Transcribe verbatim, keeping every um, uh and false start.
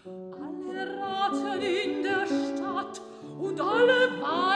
Alle raten in der Stadt und alle waren